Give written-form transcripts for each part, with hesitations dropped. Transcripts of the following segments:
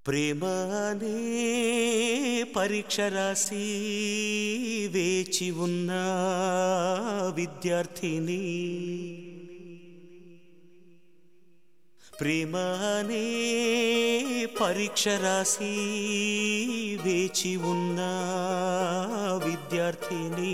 ప్రేమ అనే పరీక్ష రాసి వేచి ఉన్న విద్యార్థిని, ప్రేమ అనే పరీక్ష రాసి వేచి ఉన్న విద్యార్థిని.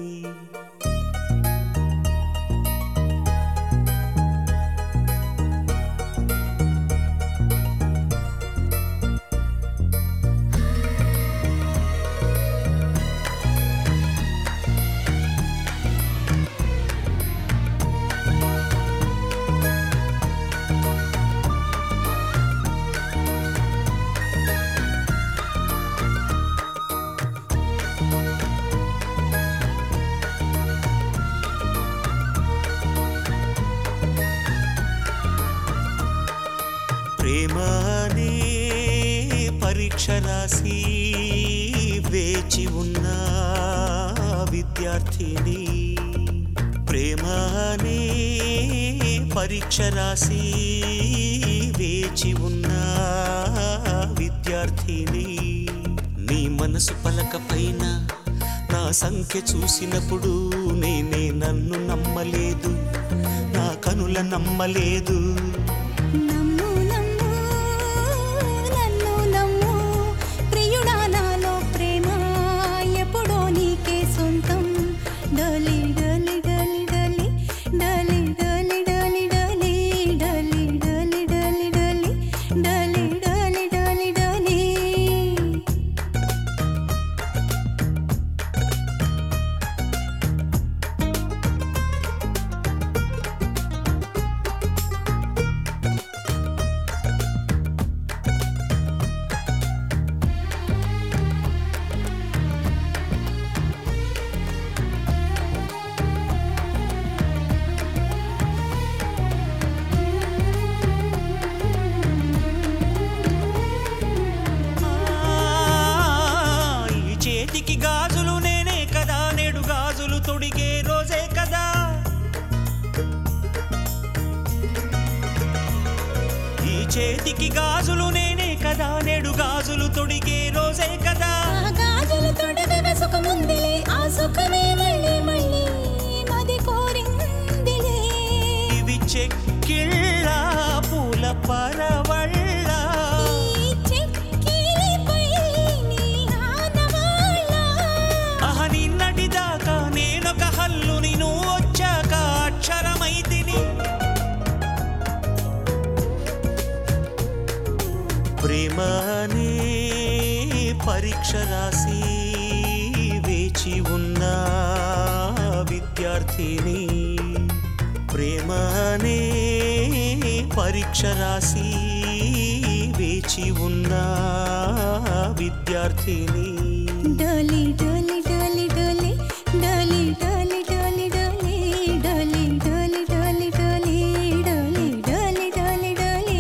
ప్రేమ అనే పరీక్ష రాసి వేచి ఉన్న విద్యార్థిని, ప్రేమ అనే పరీక్ష రాసి వేచి ఉన్న విద్యార్థిని. నీ మనసు పలక పైన నా సంఖ్య చూసినప్పుడు నేనే నన్ను నమ్మలేదు, నా కనుల నమ్మలేదు. చేతికి గాజులు నేనే కదా, నేడు గాజులు తొడిగే రోజే కదా. ఈ చేతికి గాజులు నేనే కదా, నేడు గాజులు తొడిగే రోజే కదా. గాజులు తొడగగా సుఖముందిలే, ఆ సుఖమే మళ్ళీ మళ్ళీ మది కోరిందిలే. ఇవి చెక్కిళ్ళ పూల పరవళ్ళ, నిన్నటిదాకా నేనొక హల్లుని, నువ్వు వచ్చాక అక్షరమైతిని. ప్రేమ అనే పరీక్ష రాసి వేచి ఉన్న విద్యార్థిని, ప్రేమ అనే పరీక్ష రాసి వేచి ఉన్న విద్యార్థిని. డోలి డోలి డోలి డోలి డోలి డోలి డోలి డోలి డోలి డోలి డోలి డోలి డోలి డోలి డోలి.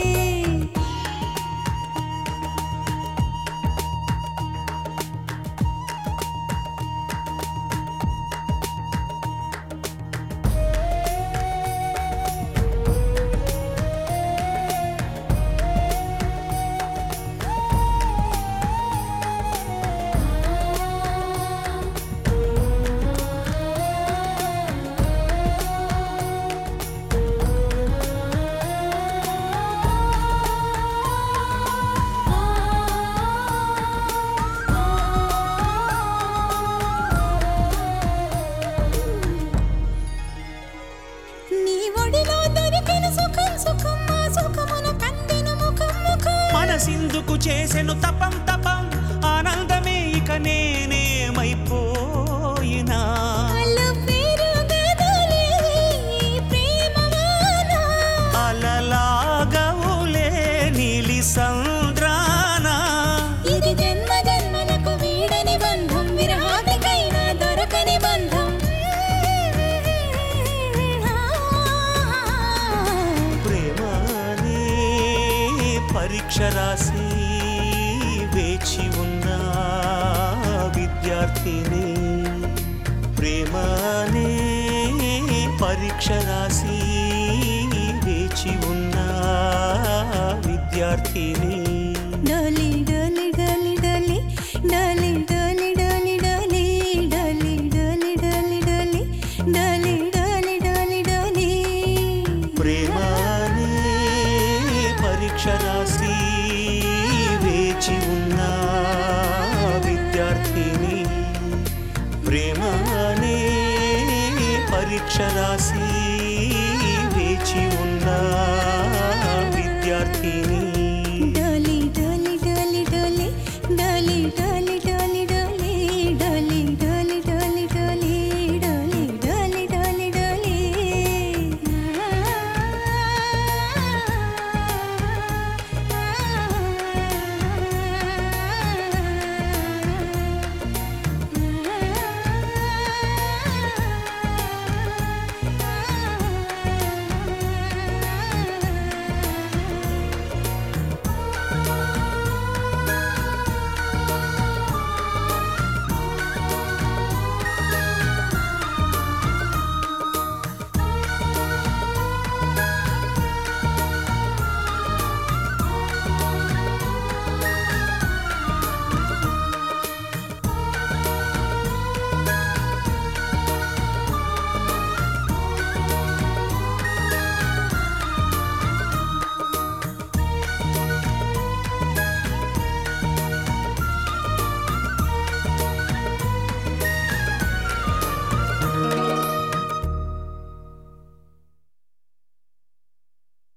మనసిందుకు చేసెను తపం తపం, ఆనందమే ఇక నేనేమైపోయినా. అలలాగవులే నీలి సంద్రాన, ఇది జన్మ జన్మలకు వీడని బంధం, విరహానికైనా దొరకని బంధం. ప్రేమ అనే పరీక్ష రాసి వేచి ఉన్న విద్యార్థిని, ప్రేమ అనే పరీక్ష రాసి వేచి ఉన్న విద్యార్థిని. అక్షరాసి వేచి ఉన్న